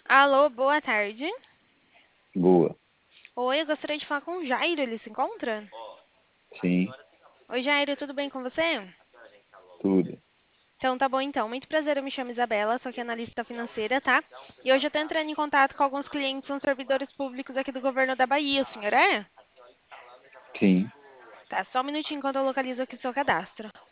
Alô, boa tarde. Boa, Oi, eu gostaria de falar com o Jairo, ele se encontra? sim, Oi, Jairo, tudo bem com você? tudo. Então tá bom então. Muito prazer, eu me chamo Isabela, sou aqui analista financeira, tá? E hoje eu tô entrando em contato com alguns clientes, são servidores públicos aqui do governo da Bahia, o senhor é? Sim, Tá, só um minutinho enquanto eu localizo aqui o seu cadastro.